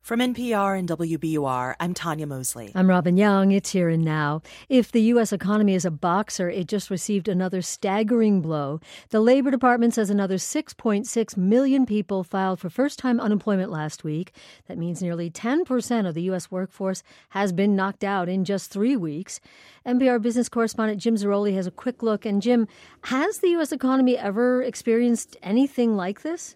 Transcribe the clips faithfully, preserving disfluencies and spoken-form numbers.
From N P R and W B U R, I'm Tanya Mosley. I'm Robin Young. It's Here and Now. If the U S economy is a boxer, it just received another staggering blow. The Labor Department says another six point six million people filed for first-time unemployment last week. That means nearly ten percent of the U S workforce has been knocked out in just three weeks. N P R business correspondent Jim Zarroli has a quick look. And Jim, has the U S economy ever experienced anything like this?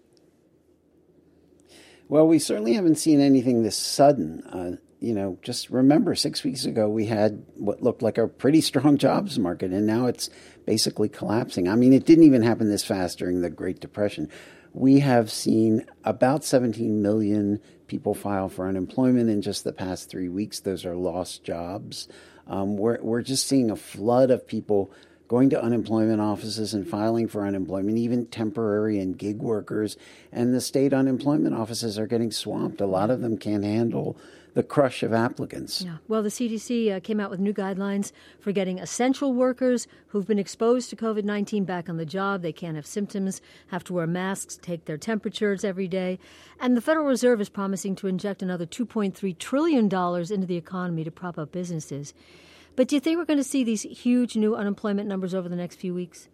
Well, we certainly haven't seen anything this sudden. Uh, you know, just remember, six weeks ago, we had what looked like a pretty strong jobs market, and now it's basically collapsing. I mean, it didn't even happen this fast during the Great Depression. We have seen about seventeen million people file for unemployment in just the past three weeks. Those are lost jobs. Um, we're, we're just seeing a flood of people going to unemployment offices and filing for unemployment, even temporary and gig workers. And the state unemployment offices are getting swamped. A lot of them can't handle the crush of applicants. Yeah. Well, the C D C uh, came out with new guidelines for getting essential workers who've been exposed to covid nineteen back on the job. They can't have symptoms, have to wear masks, take their temperatures every day. And the Federal Reserve is promising to inject another two point three trillion dollars into the economy to prop up businesses. But do you think we're going to see these huge new unemployment numbers over the next few weeks?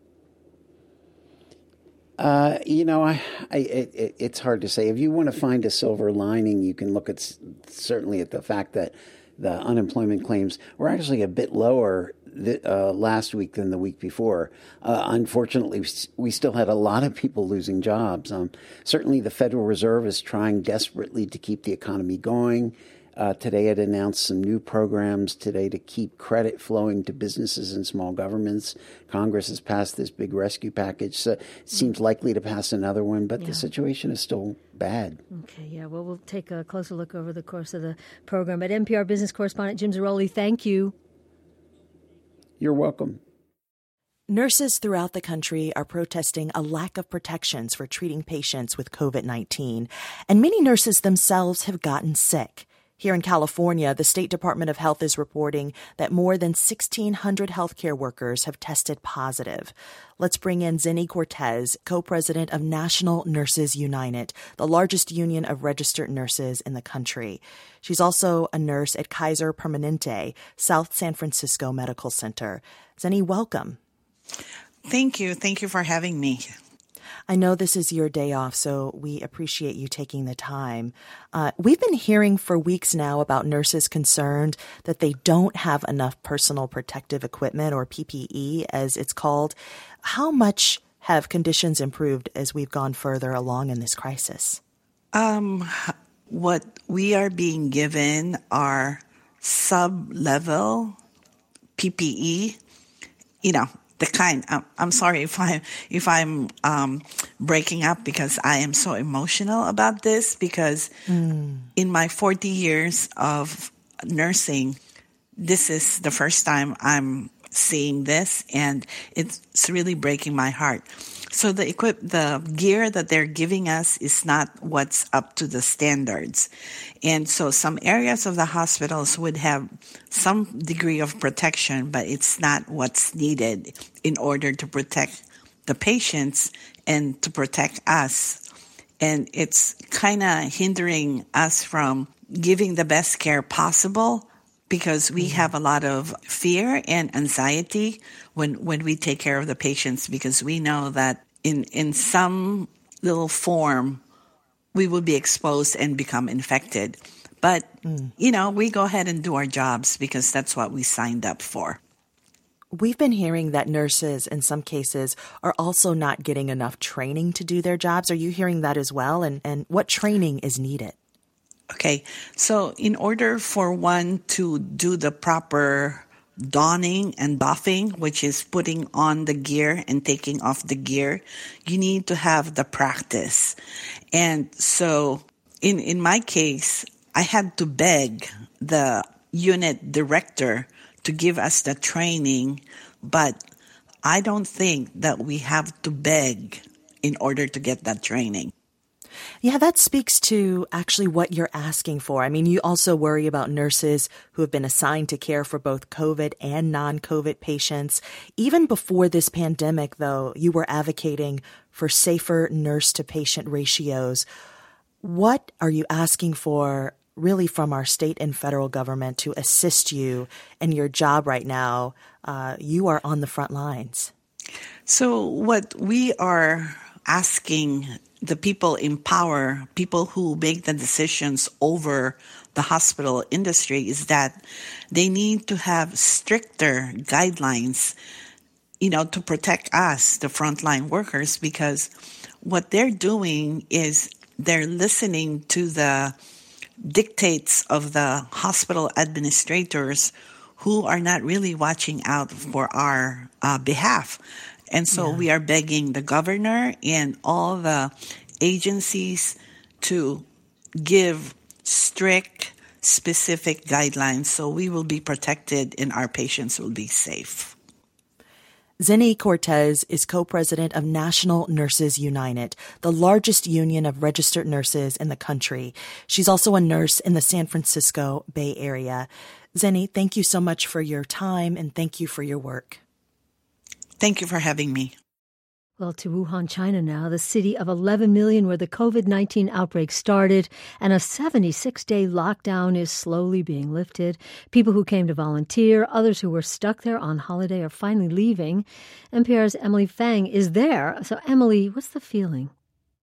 Uh, you know, I, I it, it's hard to say. If you want to find a silver lining, you can look at certainly at the fact that the unemployment claims were actually a bit lower th- uh, last week than the week before. Uh, unfortunately, we still had a lot of people losing jobs. Um, certainly, the Federal Reserve is trying desperately to keep the economy going. Uh, today it announced some new programs today to keep credit flowing to businesses and small governments. Congress has passed this big rescue package, so it seems likely to pass another one, but yeah. The situation is still bad. Okay, yeah, well, we'll take a closer look over the course of the program. At N P R business correspondent Jim Zarroli, thank you. You're welcome. Nurses throughout the country are protesting a lack of protections for treating patients with covid nineteen, and many nurses themselves have gotten sick. Here in California, the State Department of Health is reporting that more than sixteen hundred healthcare workers have tested positive. Let's bring in Zenny Cortez, co-president of National Nurses United, the largest union of registered nurses in the country. She's also a nurse at Kaiser Permanente, South San Francisco Medical Center. Zenny, welcome. Thank you. Thank you for having me. I know this is your day off, so we appreciate you taking the time. Uh, we've been hearing for weeks now about nurses concerned that they don't have enough personal protective equipment, or P P E as it's called. How much have conditions improved as we've gone further along in this crisis? Um, what we are being given are sub-level P P E, you know, the kind, I'm, I'm sorry if I if I'm um, breaking up because I am so emotional about this, because mm. in my forty years of nursing, this is the first time I'm seeing this, and it's really breaking my heart. So the equip, the gear that they're giving us is not what's up to the standards. And so some areas of the hospitals would have some degree of protection, but it's not what's needed in order to protect the patients and to protect us. And it's kind of hindering us from giving the best care possible, because we have a lot of fear and anxiety when, when we take care of the patients, because we know that in, in some little form, we will be exposed and become infected. But, mm. you know, we go ahead and do our jobs because that's what we signed up for. We've been hearing that nurses, in some cases, are also not getting enough training to do their jobs. Are you hearing that as well? And, and what training is needed? Okay, so in order for one to do the proper donning and doffing, which is putting on the gear and taking off the gear, you need to have the practice. And so in, in my case, I had to beg the unit director to give us the training, but I don't think that we have to beg in order to get that training. Yeah, that speaks to actually what you're asking for. I mean, you also worry about nurses who have been assigned to care for both COVID and non-COVID patients. Even before this pandemic, though, you were advocating for safer nurse-to-patient ratios. What are you asking for really from our state and federal government to assist you in your job right now? Uh, you are on the front lines. So what we are asking the people in power, people who make the decisions over the hospital industry, is that they need to have stricter guidelines, you know, to protect us, the frontline workers, because what they're doing is they're listening to the dictates of the hospital administrators who are not really watching out for our uh, behalf. And so yeah. we are begging the governor and all the agencies to give strict, specific guidelines so we will be protected and our patients will be safe. Zenny Cortez is co-president of National Nurses United, the largest union of registered nurses in the country. She's also a nurse in the San Francisco Bay Area. Zenny, thank you so much for your time and thank you for your work. Thank you for having me. Well, to Wuhan, China now, the city of eleven million where the covid nineteen outbreak started, and a seventy-six day lockdown is slowly being lifted. People who came to volunteer, others who were stuck there on holiday are finally leaving. N P R's Emily Fang is there. So, Emily, what's the feeling?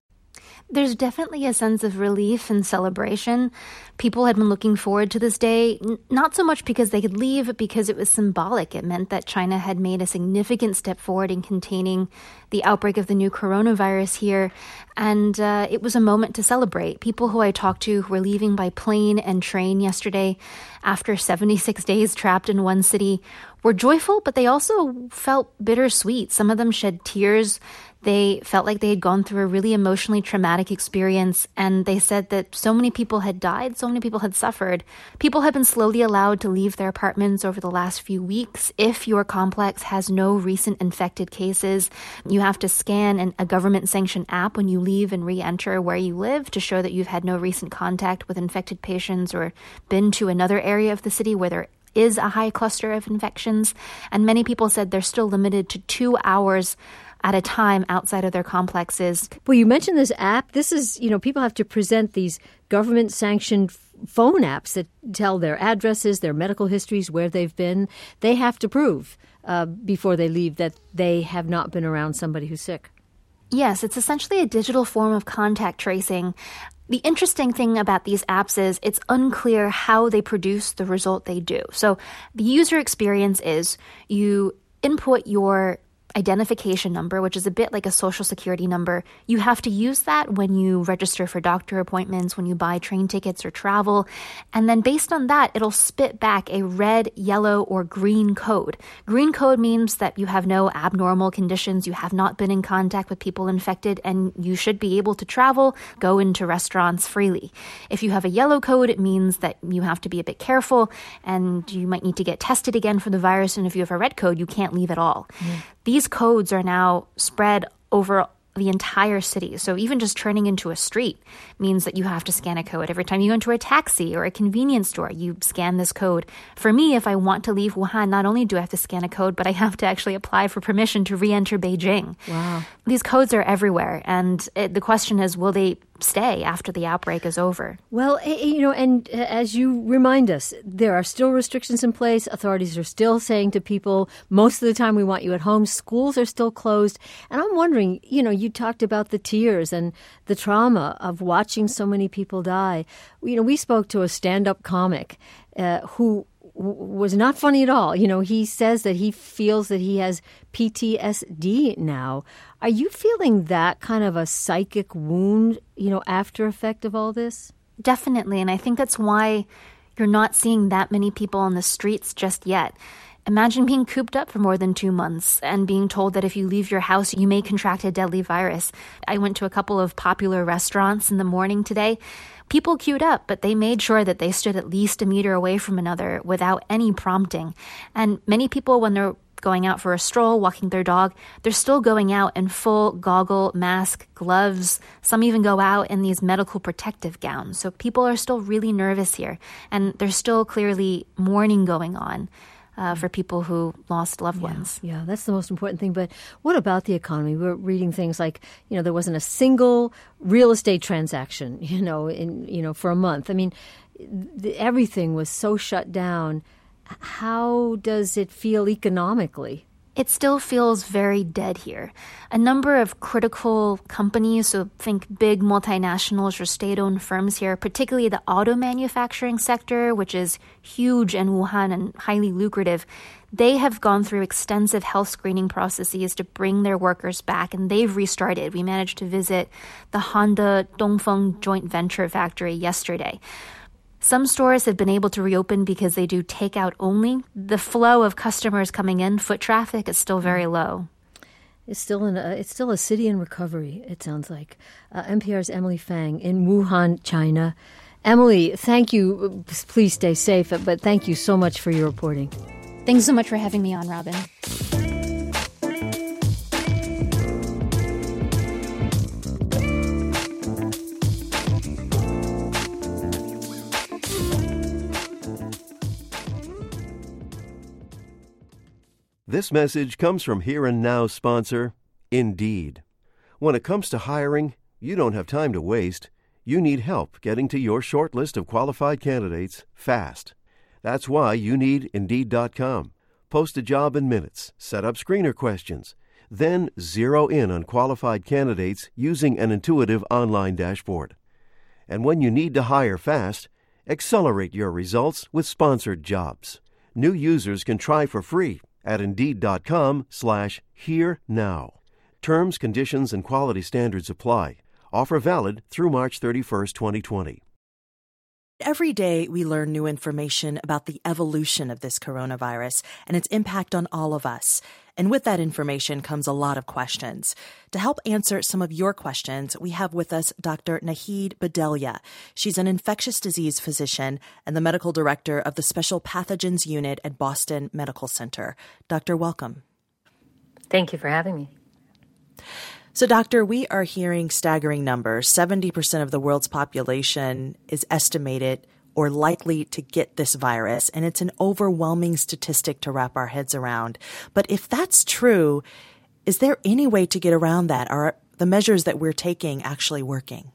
There's definitely a sense of relief and celebration. People had been looking forward to this day, n- not so much because they could leave, but because it was symbolic. It meant that China had made a significant step forward in containing the outbreak of the new coronavirus here, and uh, it was a moment to celebrate. People who I talked to who were leaving by plane and train yesterday after seventy-six days trapped in one city were joyful, but they also felt bittersweet. Some of them shed tears. They felt like they had gone through a really emotionally traumatic experience, and they said that so many people had died, so many people had suffered. People have been slowly allowed to leave their apartments over the last few weeks. If your complex has no recent infected cases, you have to scan an, a government-sanctioned app when you leave and re-enter where you live to show that you've had no recent contact with infected patients or been to another area of the city where there is a high cluster of infections. And many people said they're still limited to two hours at a time outside of their complexes. Well, you mentioned this app. This is, you know, people have to present these government-sanctioned phone apps that tell their addresses, their medical histories, where they've been. They have to prove uh, before they leave that they have not been around somebody who's sick. Yes, it's essentially a digital form of contact tracing. The interesting thing about these apps is it's unclear how they produce the result they do. So the user experience is you input your identification number, which is a bit like a social security number. You have to use that when you register for doctor appointments, when you buy train tickets or travel. And then based on that, it'll spit back a red, yellow, or green code. Green code means that you have no abnormal conditions, you have not been in contact with people infected, and you should be able to travel, go into restaurants freely. If you have a yellow code, it means that you have to be a bit careful and you might need to get tested again for the virus. And if you have a red code, you can't leave at all. Mm. These codes are now spread over the entire city. So even just turning into a street means that you have to scan a code. Every time you go into a taxi or a convenience store, you scan this code. For me, if I want to leave Wuhan, not only do I have to scan a code, but I have to actually apply for permission to re-enter Beijing. Wow. These codes are everywhere. And it, the question is, will they stay after the outbreak is over? Well, you know, and as you remind us, there are still restrictions in place. Authorities are still saying to people, most of the time we want you at home. Schools are still closed. And I'm wondering, you know, you talked about the tears and the trauma of watching so many people die. You know, we spoke to a stand-up comic uh, who was not funny at all. You know, he says that he feels that he has P T S D now. Are you feeling that kind of a psychic wound, you know, after effect of all this? Definitely. And I think that's why you're not seeing that many people on the streets just yet. Imagine being cooped up for more than two months and being told that if you leave your house, you may contract a deadly virus. I went to a couple of popular restaurants in the morning today. People queued up, but they made sure that they stood at least a meter away from another without any prompting. And many people, when they're going out for a stroll, walking their dog, they're still going out in full goggle, mask, gloves. Some even go out in these medical protective gowns. So people are still really nervous here, and there's still clearly mourning going on. uh, for people who lost loved yeah, ones. Yeah, that's the most important thing. But what about the economy? We're reading things like, you know, there wasn't a single real estate transaction, you know, in you know for a month. I mean, the, everything was so shut down. How does it feel economically? It still feels very dead here. A number of critical companies, so think big multinationals or state-owned firms here, particularly the auto manufacturing sector, which is huge in Wuhan and highly lucrative, they have gone through extensive health screening processes to bring their workers back, and they've restarted. We managed to visit the Honda Dongfeng joint venture factory yesterday. Some stores have been able to reopen because they do takeout only. The flow of customers coming in, foot traffic, is still very low. It's still in a, it's still a city in recovery, it sounds like. Uh, N P R's Emily Fang in Wuhan, China. Emily, thank you. Please stay safe, but thank you so much for your reporting. Thanks so much for having me on, Robin. This message comes from Here and Now sponsor, Indeed. When it comes to hiring, you don't have time to waste. You need help getting to your short list of qualified candidates fast. That's why you need Indeed dot com. Post a job in minutes, set up screener questions, then zero in on qualified candidates using an intuitive online dashboard. And when you need to hire fast, accelerate your results with sponsored jobs. New users can try for free at Indeed.com slash here now. Terms, conditions, and quality standards apply. Offer valid through March thirty-first, twenty twenty. Every day we learn new information about the evolution of this coronavirus and its impact on all of us. And with that information comes a lot of questions. To help answer some of your questions, we have with us Doctor Nahid Bhadelia. She's an infectious disease physician and the medical director of the Special Pathogens Unit at Boston Medical Center. Doctor, welcome. Thank you for having me. So, Doctor, we are hearing staggering numbers. seventy percent of the world's population is estimated or likely to get this virus, and it's an overwhelming statistic to wrap our heads around. But if that's true, is there any way to get around that? Are the measures that we're taking actually working?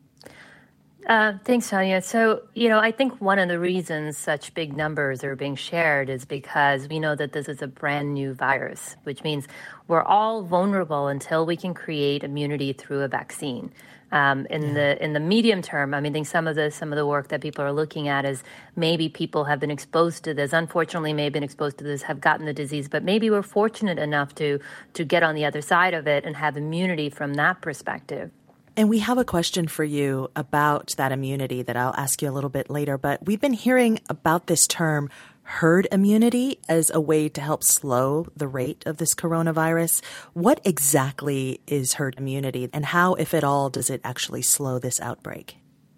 Uh, thanks, Tanya. So, you know, I think one of the reasons such big numbers are being shared is because we know that this is a brand new virus, which means we're all vulnerable until we can create immunity through a vaccine. Um, in yeah. the in the medium term, I mean, I think some of the some of the work that people are looking at is maybe people have been exposed to this. Unfortunately, may have been exposed to this, have gotten the disease, but maybe we're fortunate enough to to get on the other side of it and have immunity from that perspective. And we have a question for you about that immunity that I'll ask you a little bit later. But we've been hearing about this term herd immunity as a way to help slow the rate of this coronavirus. What exactly is herd immunity, and how, if at all, does it actually slow this outbreak?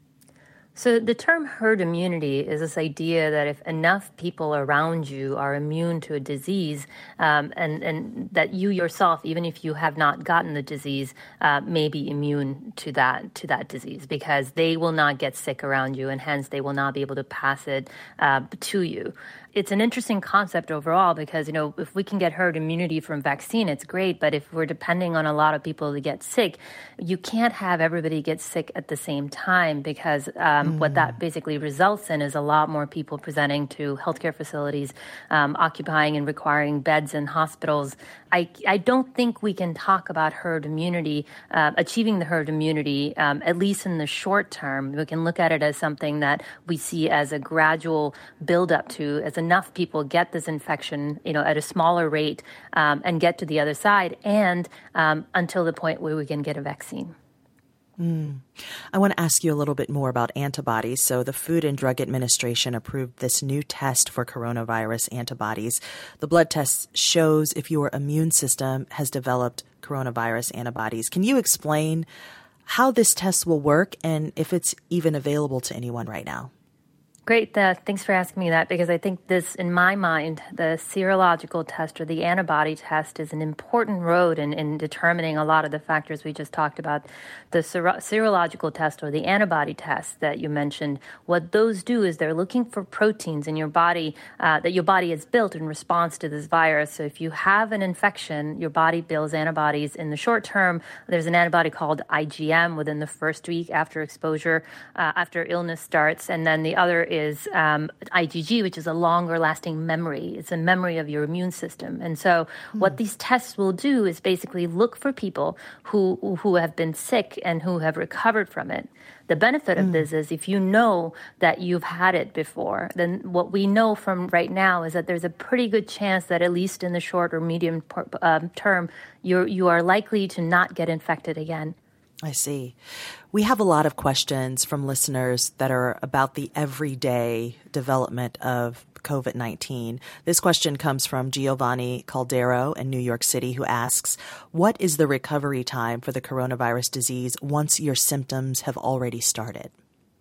So the term herd immunity is this idea that if enough people around you are immune to a disease, um, and, and that you yourself, even if you have not gotten the disease, uh, may be immune to that to that disease, because they will not get sick around you, and hence they will not be able to pass it uh, to you. It's an interesting concept overall because, you know, if we can get herd immunity from vaccine, it's great. But if we're depending on a lot of people to get sick, you can't have everybody get sick at the same time, because um, mm. what that basically results in is a lot more people presenting to healthcare facilities, um, occupying and requiring beds in hospitals. I, I don't think we can talk about herd immunity, uh, achieving the herd immunity, um, at least in the short term. We can look at it as something that we see as a gradual buildup to, as enough people get this infection, you know, at a smaller rate, um, and get to the other side, and um, until the point where we can get a vaccine. Mm. I want to ask you a little bit more about antibodies. So the Food and Drug Administration approved this new test for coronavirus antibodies. The blood test shows if your immune system has developed coronavirus antibodies. Can you explain how this test will work and if it's even available to anyone right now? Great. Uh, thanks for asking me that, because I think this, in my mind, the serological test or the antibody test is an important road in, in determining a lot of the factors we just talked about. The ser- serological test or the antibody test that you mentioned, what those do is they're looking for proteins in your body uh, that your body has built in response to this virus. So if you have an infection, your body builds antibodies. In the short term, there's an antibody called I G M within the first week after exposure, uh, after illness starts, and then the other is um, I G G, which is a longer lasting memory. It's a memory of your immune system. And so mm. what these tests will do is basically look for people who who have been sick and who have recovered from it. The benefit of mm. this is if you know that you've had it before, then what we know from right now is that there's a pretty good chance that at least in the short or medium um, term, you're, you are likely to not get infected again. I see. We have a lot of questions from listeners that are about the everyday development of COVID nineteen. This question comes from Giovanni Caldero in New York City, who asks, what is the recovery time for the coronavirus disease once your symptoms have already started?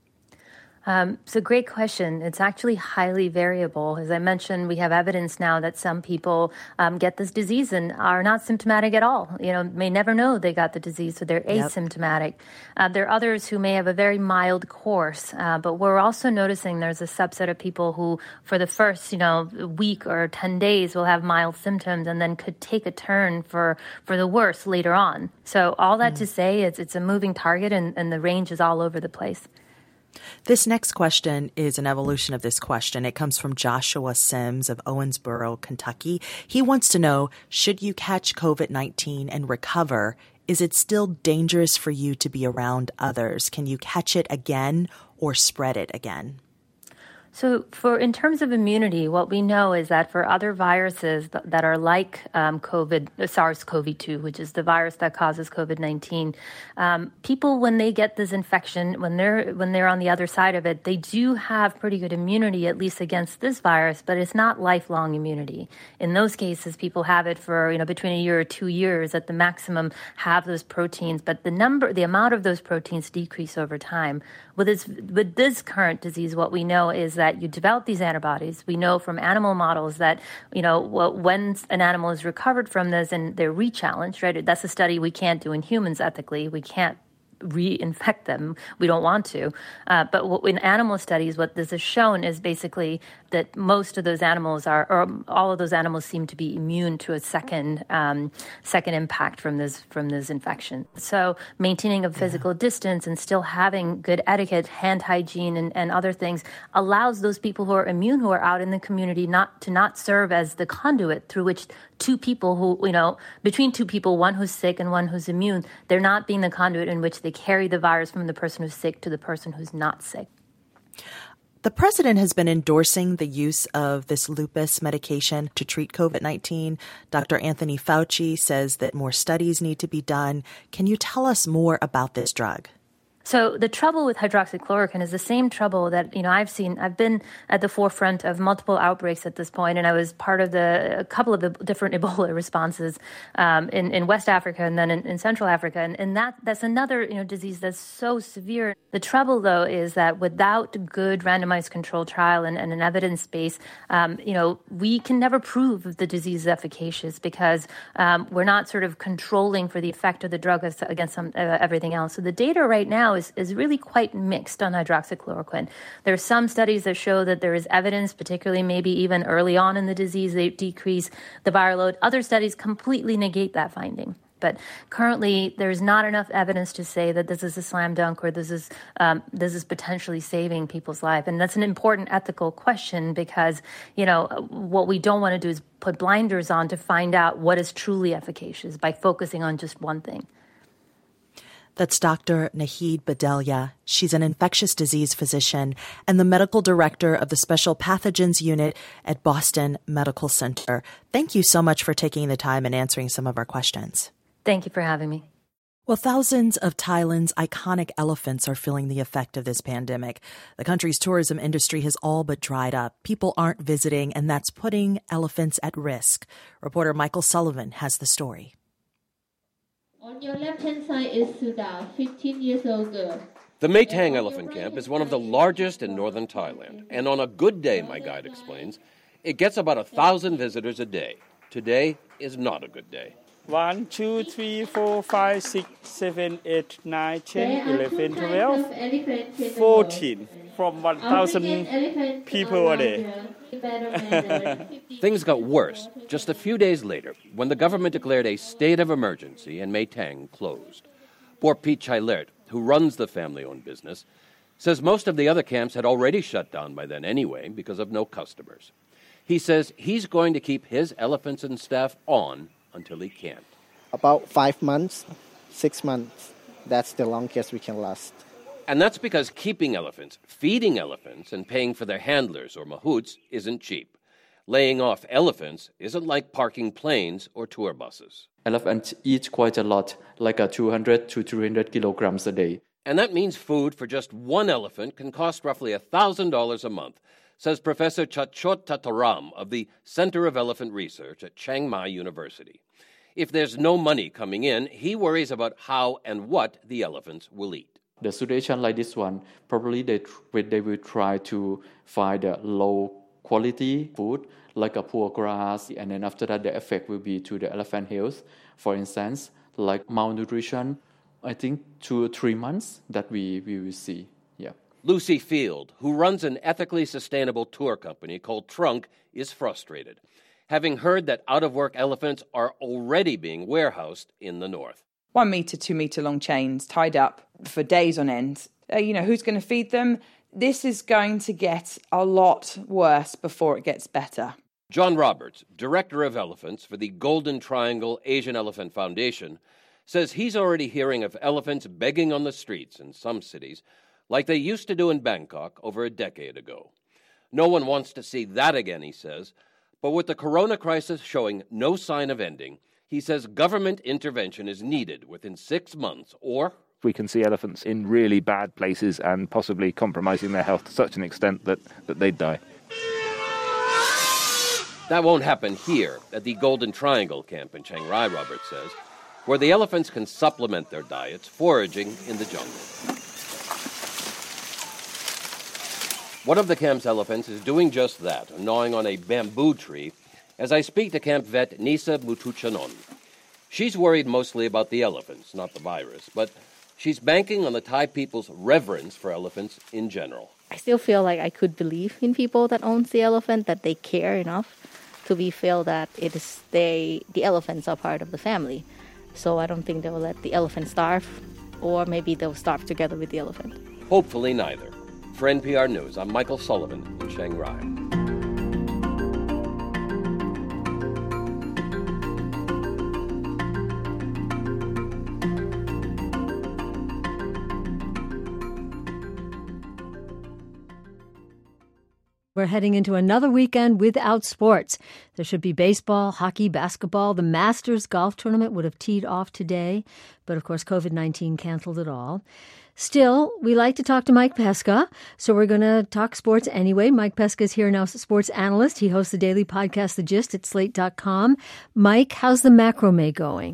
Um, it's a great question. It's actually highly variable. As I mentioned, we have evidence now that some people um, get this disease and are not symptomatic at all. You know, may never know they got the disease, so they're yep. asymptomatic. Uh, there are others who may have a very mild course, uh, but we're also noticing there's a subset of people who, for the first, you know, week or ten days, will have mild symptoms and then could take a turn for, for the worse later on. So all that mm. to say, it's it's a moving target, and, and the range is all over the place. This next question is an evolution of this question. It comes from Joshua Sims of Owensboro, Kentucky. He wants to know, should you catch COVID nineteen and recover, is it still dangerous for you to be around others? Can you catch it again or spread it again? So for in terms of immunity, what we know is that for other viruses that are like um, COVID, SARS-C o V two, which is the virus that causes COVID nineteen, um, people, when they get this infection, when they're when they're on the other side of it, they do have pretty good immunity, at least against this virus, but it's not lifelong immunity. In those cases, people have it for, you know, between a year or two years at the maximum, have those proteins, but the number, the amount of those proteins decrease over time. With this, with this current disease, what we know is that you develop these antibodies. We know from animal models that, you know, when an animal is recovered from this and they're re-challenged, right? That's a study we can't do in humans ethically. We can't reinfect them. We don't want to. Uh, but what, in animal studies, what this has shown is basically that most of those animals are, or all of those animals seem to be immune to a second um, second impact from this from this infection. So maintaining a physical yeah. distance and still having good etiquette, hand hygiene, and, and other things allows those people who are immune, who are out in the community, not to not serve as the conduit through which two people who, you know, between two people, one who's sick and one who's immune, they're not being the conduit in which they carry the virus from the person who's sick to the person who's not sick. The president has been endorsing the use of this lupus medication to treat COVID nineteen. Doctor Anthony Fauci says that more studies need to be done. Can you tell us more about this drug? So the trouble with hydroxychloroquine is the same trouble that, you know, I've seen. I've been at the forefront of multiple outbreaks at this point, and I was part of the a couple of the different Ebola responses um, in, in West Africa and then in, in Central Africa. And, and that that's another, you know, disease that's so severe. The trouble, though, is that without good randomized control trial and, and an evidence base, um, you know, we can never prove if the disease is efficacious because um, we're not sort of controlling for the effect of the drug against some, uh, everything else. So the data right now Is, is really quite mixed on hydroxychloroquine. There are some studies that show that there is evidence, particularly maybe even early on in the disease, they decrease the viral load. Other studies completely negate that finding. But currently, there's not enough evidence to say that this is a slam dunk or this is um, this is potentially saving people's life. And that's an important ethical question because, you know, what we don't want to do is put blinders on to find out what is truly efficacious by focusing on just one thing. That's Doctor Nahid Bhadelia. She's an infectious disease physician and the medical director of the Special Pathogens Unit at Boston Medical Center. Thank you so much for taking the time and answering some of our questions. Thank you for having me. Well, thousands of Thailand's iconic elephants are feeling the effect of this pandemic. The country's tourism industry has all but dried up. People aren't visiting, and that's putting elephants at risk. Reporter Michael Sullivan has the story. On your left-hand side is Suda, fifteen years old girl. The Mae Tang Elephant Camp is one of the largest in northern Thailand, and on a good day, my guide explains, it gets about a thousand visitors a day. Today is not a good day. One, two, three, four, five, six, seven, eight, nine, ten, eleven, twelve, fourteen. From one thousand people a day. Things got worse just a few days later when the government declared a state of emergency and Mae Tang closed. Poor Pete Chailert, who runs the family-owned business, says most of the other camps had already shut down by then anyway because of no customers. He says he's going to keep his elephants and staff on until he can't. About five months, six months, that's the longest we can last. And that's because keeping elephants, feeding elephants, and paying for their handlers or mahouts isn't cheap. Laying off elephants isn't like parking planes or tour buses. Elephants eat quite a lot, like a two hundred to three hundred kilograms a day. And that means food for just one elephant can cost roughly one thousand dollars a month, says Professor Chachot Tataram of the Center of Elephant Research at Chiang Mai University. If there's no money coming in, he worries about how and what the elephants will eat. The situation like this one, probably they they will try to find a low quality food, like a poor grass, and then after that the effect will be to the elephant health. For instance, like malnutrition, I think two or three months that we, we will see. Yeah. Lucy Field, who runs an ethically sustainable tour company called Trunk, is frustrated, having heard that out-of-work elephants are already being warehoused in the north. One metre, two metre long chains tied up for days on end. Uh, you know, who's going to feed them? This is going to get a lot worse before it gets better. John Roberts, director of elephants for the Golden Triangle Asian Elephant Foundation, says he's already hearing of elephants begging on the streets in some cities, like they used to do in Bangkok over a decade ago. No one wants to see that again, he says, but with the corona crisis showing no sign of ending, he says government intervention is needed within six months, or we can see elephants in really bad places and possibly compromising their health to such an extent that, that they'd die. That won't happen here at the Golden Triangle camp in Chiang Rai, Roberts says, where the elephants can supplement their diets foraging in the jungle. One of the camp's elephants is doing just that, gnawing on a bamboo tree, as I speak to camp vet Nisa Mutuchanon. She's worried mostly about the elephants, not the virus, but she's banking on the Thai people's reverence for elephants in general. I still feel like I could believe in people that owns the elephant, that they care enough to be feel that it is they the elephants are part of the family. So I don't think they will let the elephant starve, or maybe they'll starve together with the elephant. Hopefully neither. For N P R News, I'm Michael Sullivan in Chiang Rai. We're heading into another weekend without sports. There should be baseball, hockey, basketball. The Masters golf tournament would have teed off today, but of course covid nineteen canceled it all. Still, we like to talk to Mike Pesca, so we're going to talk sports anyway. Mike Pesca is here now, sports analyst. He hosts the daily podcast, The Gist, at slate dot com. Mike, how's the macrame going?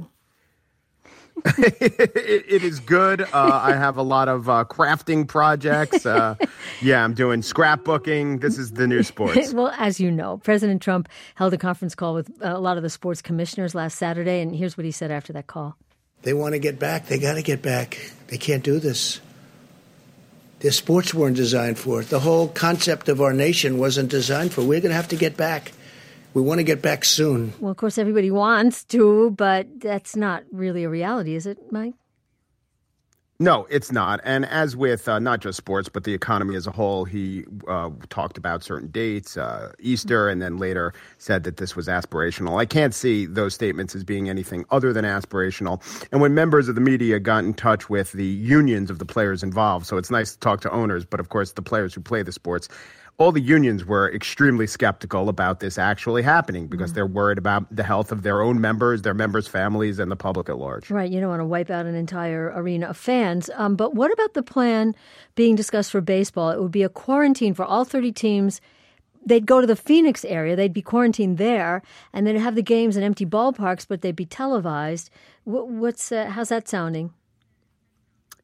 it, it is good. Uh, I have a lot of uh, crafting projects. Uh, yeah, I'm doing scrapbooking. This is the new sports. Well, as you know, President Trump held a conference call with a lot of the sports commissioners last Saturday, and here's what he said after that call. They want to get back. They got to get back. They can't do this. Their sports weren't designed for it. The whole concept of our nation wasn't designed for it. We're going to have to get back. We want to get back soon. Well, of course, everybody wants to, but that's not really a reality, is it, Mike? No, it's not. And as with uh, not just sports, but the economy as a whole, he uh, talked about certain dates, uh, Easter, and then later said that this was aspirational. I can't see those statements as being anything other than aspirational. And when members of the media got in touch with the unions of the players involved, so it's nice to talk to owners, but of course the players who play the sports, all the unions were extremely skeptical about this actually happening because mm. they're worried about the health of their own members, their members' families, and the public at large. Right. You don't want to wipe out an entire arena of fans. Um, but what about the plan being discussed for baseball? It would be a quarantine for all thirty teams. They'd go to the Phoenix area. They'd be quarantined there, and they'd have the games in empty ballparks, but they'd be televised. What's uh, how's that sounding?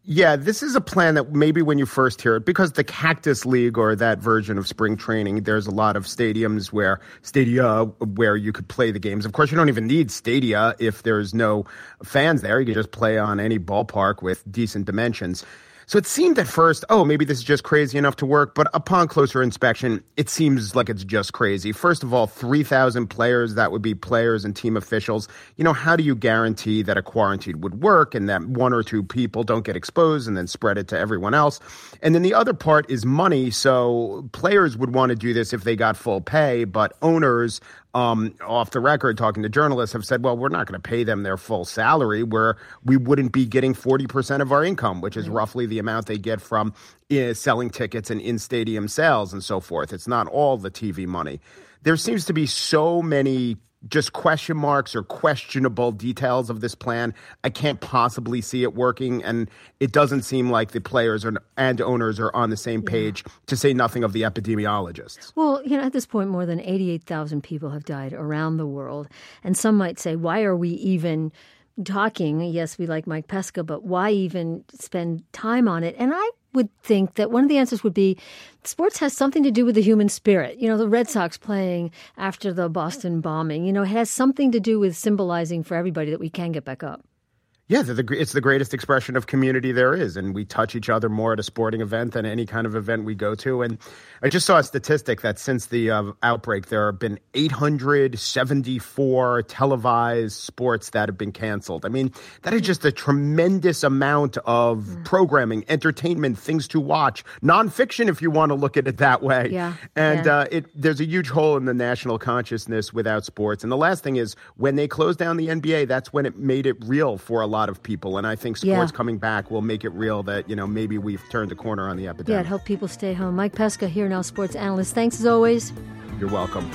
Yeah, this is a plan that maybe when you first hear it, because the Cactus League or that version of spring training, there's a lot of stadiums where stadia where you could play the games. Of course, you don't even need stadia if there's no fans there. You can just play on any ballpark with decent dimensions. So it seemed at first, oh, maybe this is just crazy enough to work. But upon closer inspection, it seems like it's just crazy. First of all, three thousand players, that would be players and team officials. You know, how do you guarantee that a quarantine would work and that one or two people don't get exposed and then spread it to everyone else? And then the other part is money. So players would want to do this if they got full pay, but owners, Um, off the record, talking to journalists, have said, well, we're not going to pay them their full salary, where we wouldn't be getting forty percent of our income, which is roughly the amount they get from uh, selling tickets and in-stadium sales and so forth. It's not all the T V money. There seems to be so many just question marks or questionable details of this plan. I can't possibly see it working, and it doesn't seem like the players are, and owners are on the same page, yeah. to say nothing of the epidemiologists. Well, you know, at this point, more than eighty-eight thousand people have died around the world, and some might say, why are we even talking? Yes, we like Mike Pesca, but why even spend time on it? And I would think that one of the answers would be sports has something to do with the human spirit. You know, the Red Sox playing after the Boston bombing, you know, it has something to do with symbolizing for everybody that we can get back up. Yeah, the, it's the greatest expression of community there is, and we touch each other more at a sporting event than any kind of event we go to. And I just saw a statistic that since the uh, outbreak, there have been eight hundred seventy-four televised sports that have been canceled. I mean, that is just a tremendous amount of mm. programming, entertainment, things to watch, nonfiction, if you want to look at it that way. Yeah, and yeah. Uh, it there's a huge hole in the national consciousness without sports. And the last thing is, when they closed down the N B A, that's when it made it real for a lot of people. And I think sports yeah. coming back will make it real that, you know, maybe we've turned a corner on the epidemic. Yeah, it helped people stay home. Mike Pesca here now, sports analyst. Thanks as always. You're welcome.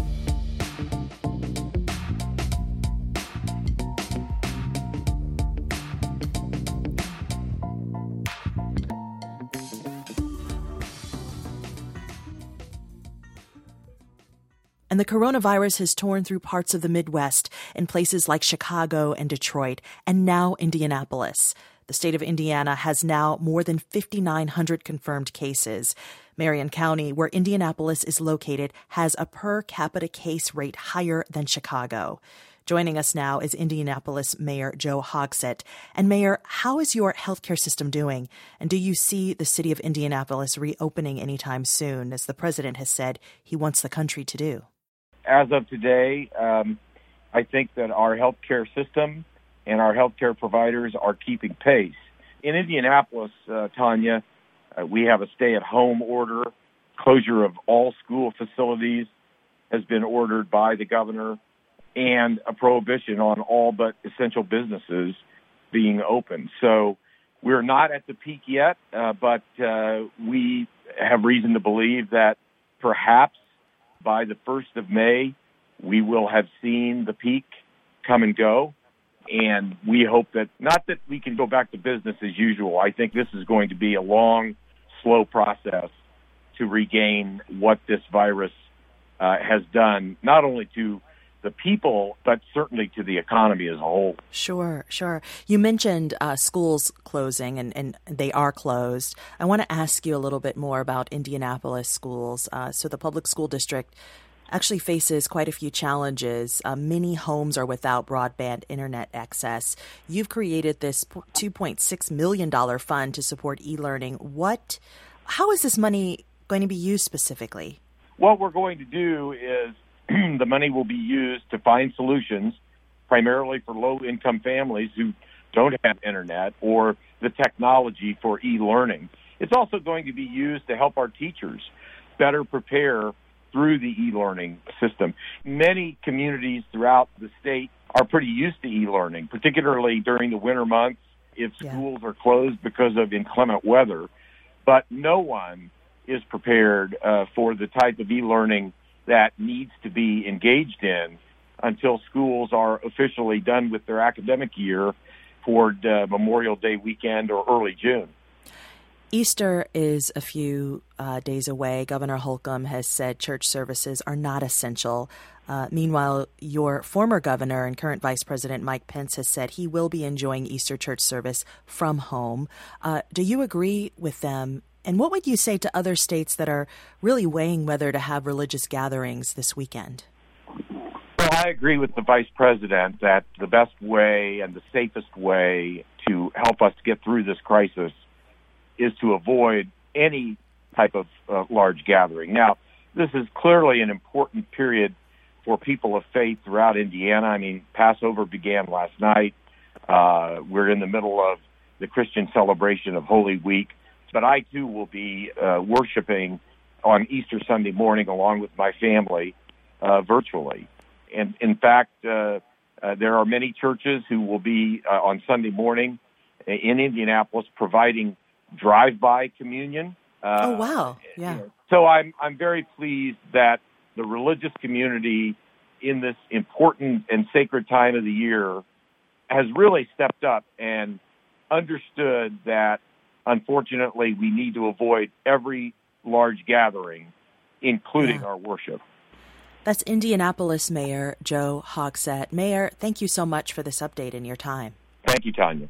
And the coronavirus has torn through parts of the Midwest in places like Chicago and Detroit, and now Indianapolis. The state of Indiana has now more than fifty-nine hundred confirmed cases. Marion County, where Indianapolis is located, has a per capita case rate higher than Chicago. Joining us now is Indianapolis Mayor Joe Hogsett. And Mayor, how is your healthcare system doing? And do you see the city of Indianapolis reopening anytime soon, as the president has said he wants the country to do? As of today, um, I think that our healthcare system and our healthcare providers are keeping pace. In Indianapolis, uh, Tanya, uh, we have a stay-at-home order. Closure of all school facilities has been ordered by the governor, and a prohibition on all but essential businesses being open. So we're not at the peak yet, uh, but uh, we have reason to believe that perhaps by the first of May, we will have seen the peak come and go. And we hope that, not that we can go back to business as usual. I think this is going to be a long, slow process to regain what this virus uh, has done, not only to the people, but certainly to the economy as a whole. Sure, sure. You mentioned uh, schools closing, and, and they are closed. I want to ask you a little bit more about Indianapolis schools. Uh, so the public school district actually faces quite a few challenges. Uh, many homes are without broadband internet access. You've created this two point six million dollars fund to support e-learning. What, how is this money going to be used specifically? What we're going to do is the money will be used to find solutions, primarily for low-income families who don't have internet or the technology for e-learning. It's also going to be used to help our teachers better prepare through the e-learning system. Many communities throughout the state are pretty used to e-learning, particularly during the winter months if schools yeah. are closed because of inclement weather. But no one is prepared uh, for the type of e-learning that needs to be engaged in until schools are officially done with their academic year toward uh, Memorial Day weekend or early June. Easter is a few uh, days away. Governor Holcomb has said church services are not essential. Uh, meanwhile, your former governor and current Vice President Mike Pence has said he will be enjoying Easter church service from home. Uh, do you agree with them? And what would you say to other states that are really weighing whether to have religious gatherings this weekend? Well, I agree with the Vice President that the best way and the safest way to help us get through this crisis is to avoid any type of uh, large gathering. Now, this is clearly an important period for people of faith throughout Indiana. I mean, Passover began last night. Uh, we're in the middle of the Christian celebration of Holy Week. But I, too, will be uh, worshiping on Easter Sunday morning along with my family uh, virtually. And, in fact, uh, uh, there are many churches who will be uh, on Sunday morning in Indianapolis providing drive-by communion. Uh, oh, wow. Yeah. So I'm I'm very pleased that the religious community in this important and sacred time of the year has really stepped up and understood that, unfortunately, we need to avoid every large gathering, including yeah. our worship. That's Indianapolis Mayor Joe Hogsett. Mayor, thank you so much for this update and your time. Thank you, Tanya.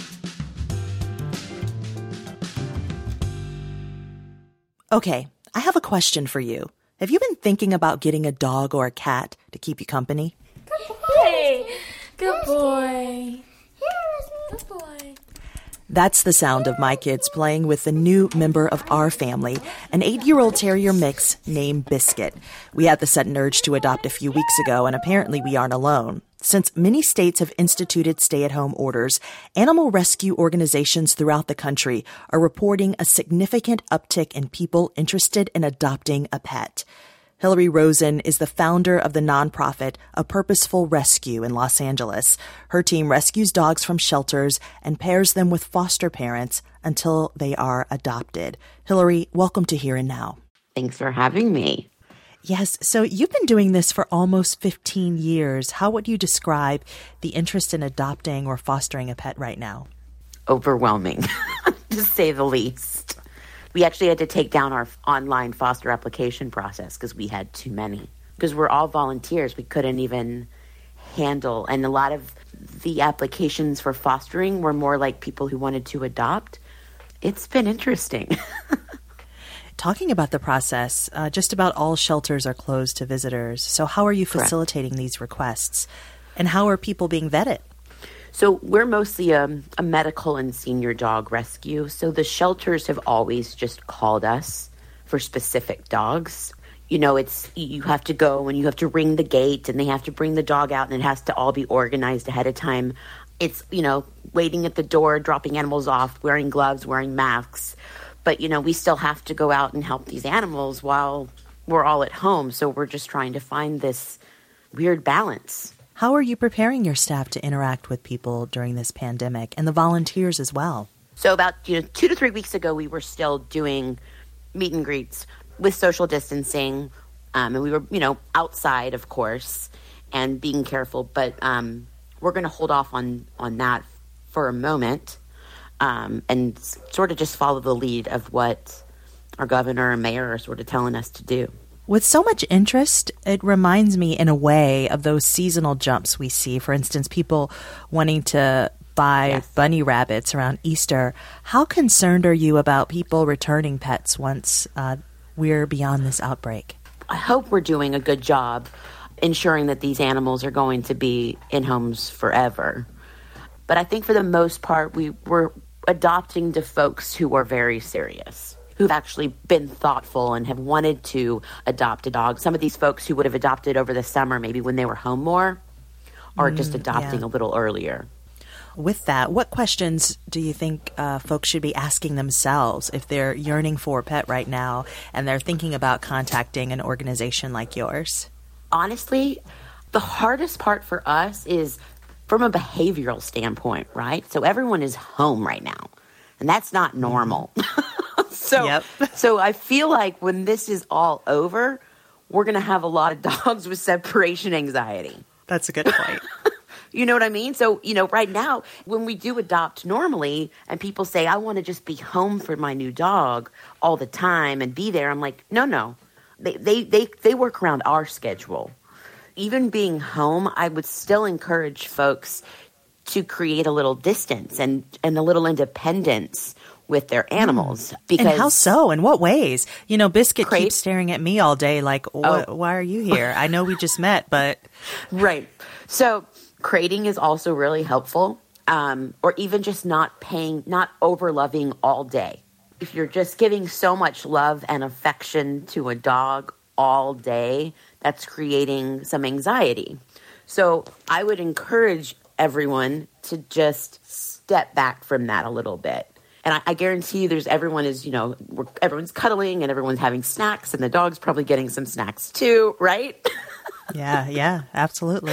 Okay, I have a question for you. Have you been thinking about getting a dog or a cat to keep you company? Good boy. Good boy. Good boy. That's the sound of my kids playing with the new member of our family, an eight-year-old terrier mix named Biscuit. We had the sudden urge to adopt a few weeks ago, and apparently we aren't alone. Since many states have instituted stay-at-home orders, animal rescue organizations throughout the country are reporting a significant uptick in people interested in adopting a pet. Hillary Rosen is the founder of the nonprofit A Purposeful Rescue in Los Angeles. Her team rescues dogs from shelters and pairs them with foster parents until they are adopted. Hillary, welcome to Here and Now. Thanks for having me. Yes, so you've been doing this for almost fifteen years. How would you describe the interest in adopting or fostering a pet right now? Overwhelming, to say the least. We actually had to take down our online foster application process because we had too many. Because we're all volunteers, we couldn't even handle. And a lot of the applications for fostering were more like people who wanted to adopt. It's been interesting. Talking about the process, uh, just about all shelters are closed to visitors. So how are you facilitating Correct. These requests? And how are people being vetted? So we're mostly a, a medical and senior dog rescue. So the shelters have always just called us for specific dogs. You know, it's you have to go and you have to ring the gate and they have to bring the dog out and it has to all be organized ahead of time. It's, you know, waiting at the door, dropping animals off, wearing gloves, wearing masks. But, you know, we still have to go out and help these animals while we're all at home. So we're just trying to find this weird balance. How are you preparing your staff to interact with people during this pandemic and the volunteers as well? So about you know two to three weeks ago, we were still doing meet and greets with social distancing. Um, and we were, you know, outside, of course, and being careful. But um, we're going to hold off on, on that for a moment. Um, and sort of just follow the lead of what our governor and mayor are sort of telling us to do. With so much interest, it reminds me in a way of those seasonal jumps we see. For instance, people wanting to buy yes. bunny rabbits around Easter. How concerned are you about people returning pets once uh, we're beyond this outbreak? I hope we're doing a good job ensuring that these animals are going to be in homes forever. But I think for the most part, we were adopting to folks who are very serious, who've actually been thoughtful and have wanted to adopt a dog. Some of these folks who would have adopted over the summer, maybe when they were home more, or mm, just adopting yeah. a little earlier. With that, what questions do you think uh, folks should be asking themselves if they're yearning for a pet right now and they're thinking about contacting an organization like yours? Honestly, the hardest part for us is from a behavioral standpoint, right? So everyone is home right now, and that's not normal. so, yep. so I feel like when this is all over, we're going to have a lot of dogs with separation anxiety. That's a good point. You know what I mean? So, you know, right now, when we do adopt normally and people say, I want to just be home for my new dog all the time and be there, I'm like, no, no. They, they, they, they work around our schedule. Even being home, I would still encourage folks to create a little distance and, and a little independence with their animals. Because and how so? In what ways? You know, Biscuit Crate. keeps staring at me all day like, Oh. why are you here? I know we just met, but... Right. So crating is also really helpful, um, or even just not paying, not over-loving all day. If you're just giving so much love and affection to a dog all day, that's creating some anxiety. So I would encourage everyone to just step back from that a little bit. And I, I guarantee you there's everyone is, you know, we're, everyone's cuddling and everyone's having snacks and the dog's probably getting some snacks too, right? Yeah, yeah, absolutely.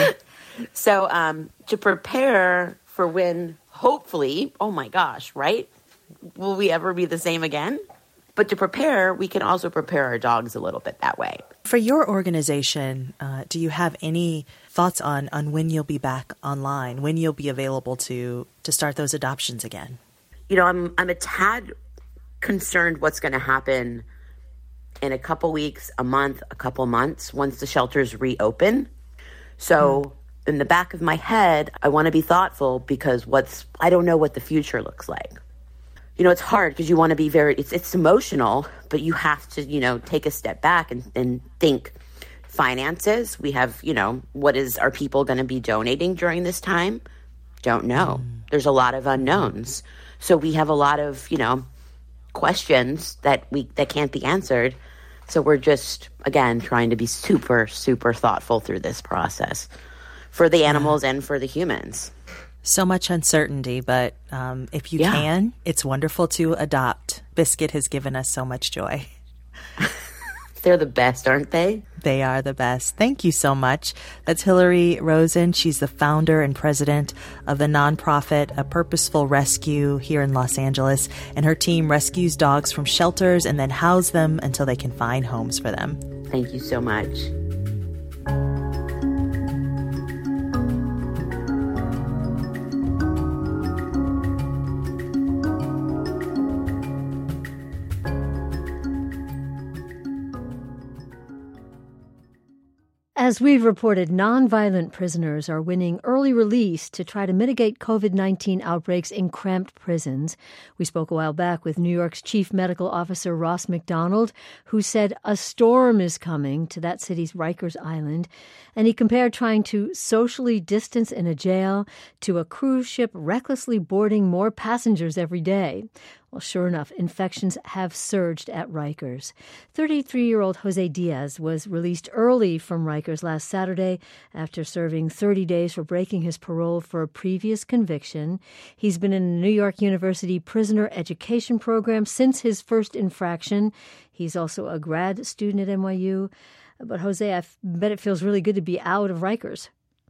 So um, to prepare for when, hopefully, oh my gosh, right? Will we ever be the same again? But to prepare, we can also prepare our dogs a little bit that way. For your organization, uh, do you have any thoughts on, on when you'll be back online, when you'll be available to, to start those adoptions again? You know, I'm I'm a tad concerned what's going to happen in a couple weeks, a month, a couple months once the shelters reopen. So mm. in the back of my head, I want to be thoughtful because what's I don't know what the future looks like. You know, it's hard because you want to be very, it's it's emotional, but you have to, you know, take a step back and, and think finances. We have, you know, what is, are people going to be donating during this time? Don't know. Mm. There's a lot of unknowns. So we have a lot of, you know, questions that we, that can't be answered. So we're just, again, trying to be super, super thoughtful through this process for the animals yeah. and for the humans. So much uncertainty, but um, if you Yeah. can, it's wonderful to adopt. Biscuit has given us so much joy. They're the best, aren't they? They are the best. Thank you so much. That's Hillary Rosen. She's the founder and president of the nonprofit A Purposeful Rescue here in Los Angeles. And her team rescues dogs from shelters and then house them until they can find homes for them. Thank you so much. As we've reported, nonviolent prisoners are winning early release to try to mitigate covid nineteen outbreaks in cramped prisons. We spoke a while back with New York's Chief Medical Officer Ross McDonald, who said a storm is coming to that city's Rikers Island, and he compared trying to socially distance in a jail to a cruise ship recklessly boarding more passengers every day. Well, sure enough, infections have surged at Rikers. thirty-three-year-old Jose Diaz was released early from Rikers last Saturday after serving thirty days for breaking his parole for a previous conviction. He's been in a New York University prisoner education program since his first infraction. He's also a grad student at N Y U. But, Jose, I bet it feels really good to be out of Rikers.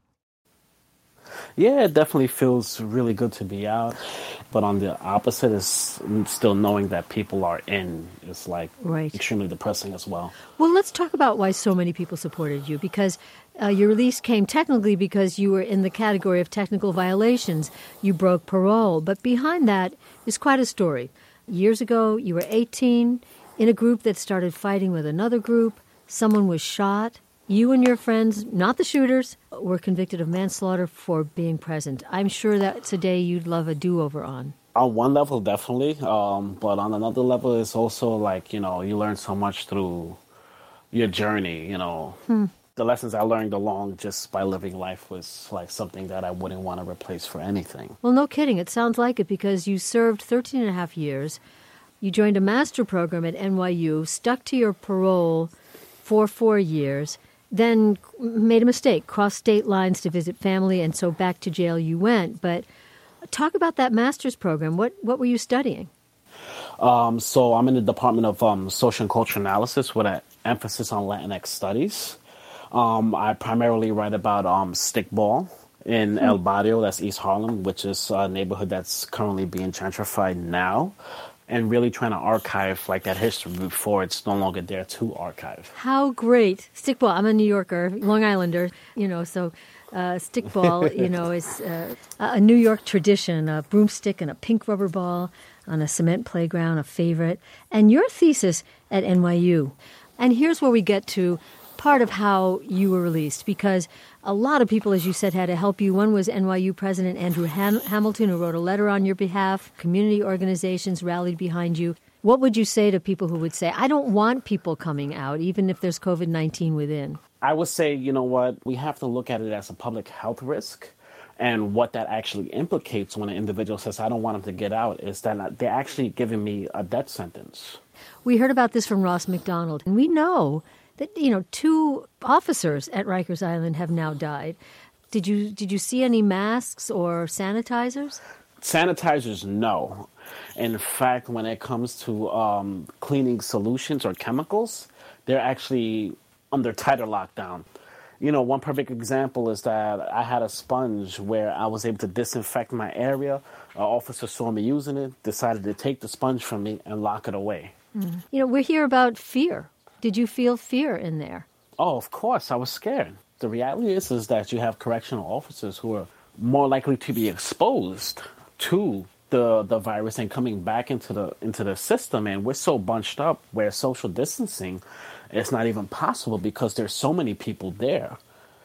Yeah, it definitely feels really good to be out. But on the opposite is still knowing that people are in is like right. extremely depressing as well. Well, let's talk about why so many people supported you, because uh, your release came technically because you were in the category of technical violations. You broke parole. But behind that is quite a story. Years ago, you were eighteen, in a group that started fighting with another group. Someone was shot. You and your friends, not the shooters, were convicted of manslaughter for being present. I'm sure that's a day you'd love a do-over on. On one level, definitely. Um, but on another level, it's also like, you know, you learn so much through your journey, you know. Hmm. The lessons I learned along just by living life was like something that I wouldn't want to replace for anything. Well, no kidding. It sounds like it because you served thirteen and a half years. You joined a master program at N Y U, stuck to your parole for four years, then made a mistake, crossed state lines to visit family, and so back to jail you went. But talk about that master's program. What what were you studying? Um, so I'm in the Department of um, Social and Cultural Analysis with an emphasis on Latinx studies. Um, I primarily write about um, stickball in hmm. El Barrio, that's East Harlem, which is a neighborhood that's currently being gentrified now. and really trying to archive like that history before it's no longer there to archive. How great. Stickball. I'm a New Yorker, Long Islander, you know, so uh, stickball, you know, is uh, a New York tradition, a broomstick and a pink rubber ball on a cement playground, a favorite. And your thesis at N Y U. And here's where we get to part of how you were released, because a lot of people, as you said, had to help you. One was N Y U President Andrew Ham- Hamilton, who wrote a letter on your behalf. Community organizations rallied behind you. What would you say to people who would say, I don't want people coming out, even if there's covid nineteen within? I would say, you know what, we have to look at it as a public health risk. And what that actually implicates when an individual says, I don't want them to get out, is that they're actually giving me a death sentence. We heard about this from Ross McDonald, and we know that, you know, two officers at Rikers Island have now died. Did you did you see any masks or sanitizers? Sanitizers, no. In fact, when it comes to um, cleaning solutions or chemicals, they're actually under tighter lockdown. You know, one perfect example is that I had a sponge where I was able to disinfect my area. An officer saw me using it, decided to take the sponge from me and lock it away. Mm. You know, we're here about fear. Did you feel fear in there? Oh, of course. I was scared. The reality is, is that you have correctional officers who are more likely to be exposed to the the virus and coming back into the into the system. And we're so bunched up where social distancing is not even possible because there's so many people there.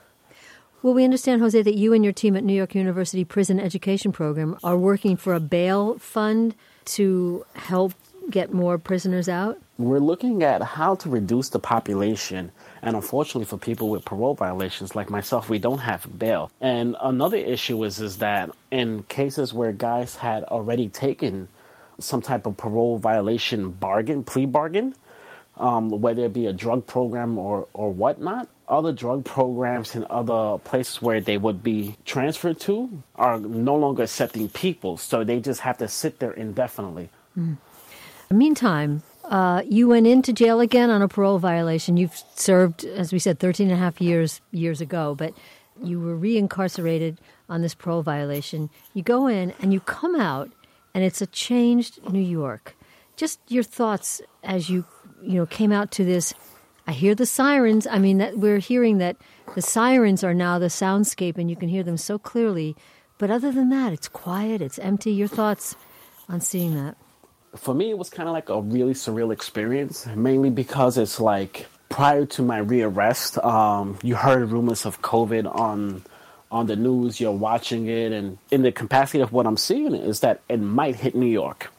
Well, we understand, Jose, that you and your team at New York University Prison Education Program are working for a bail fund to help get more prisoners out. We're looking at how to reduce the population. And unfortunately for people with parole violations like myself, we don't have bail. And another issue is, is that in cases where guys had already taken some type of parole violation bargain, plea bargain, um, whether it be a drug program or, or whatnot, other drug programs in other places where they would be transferred to are no longer accepting people. So they just have to sit there indefinitely. Mm. Meantime, uh, you went into jail again on a parole violation. You've served, as we said, thirteen and a half years years ago, but you were reincarcerated on this parole violation. You go in and you come out, and it's a changed New York. Just your thoughts as you, you know, came out to this. I hear the sirens. I mean, that we're hearing that the sirens are now the soundscape, and you can hear them so clearly. But other than that, it's quiet, it's empty. Your thoughts on seeing that? For me, it was kind of like a really surreal experience, mainly because it's like prior to my rearrest, um, you heard rumors of COVID on on the news, you're watching it, and in the capacity of what I'm seeing is that it might hit New York.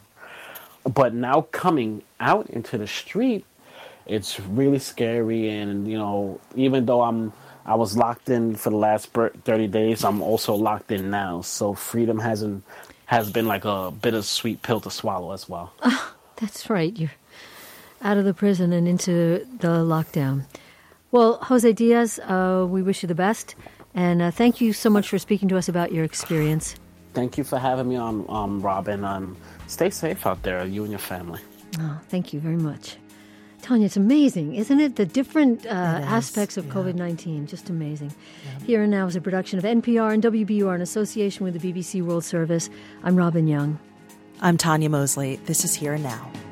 But now coming out into the street, it's really scary, and, you know, even though I'm I was locked in for the last thirty days, I'm also locked in now, so freedom hasn't... has been like a bittersweet pill to swallow as well. Oh, that's right. You're out of the prison and into the lockdown. Well, Jose Diaz, uh, we wish you the best. And uh, thank you so much for speaking to us about your experience. Thank you for having me on, um, Robin. Um, stay safe out there, you and your family. Oh, thank you very much. Tanya, it's amazing, isn't it? The different uh, aspects of yeah. covid nineteen, just amazing. Yeah. Here and Now is a production of N P R and W B U R in association with the B B C World Service. I'm Robin Young. I'm Tanya Mosley. This is Here and Now.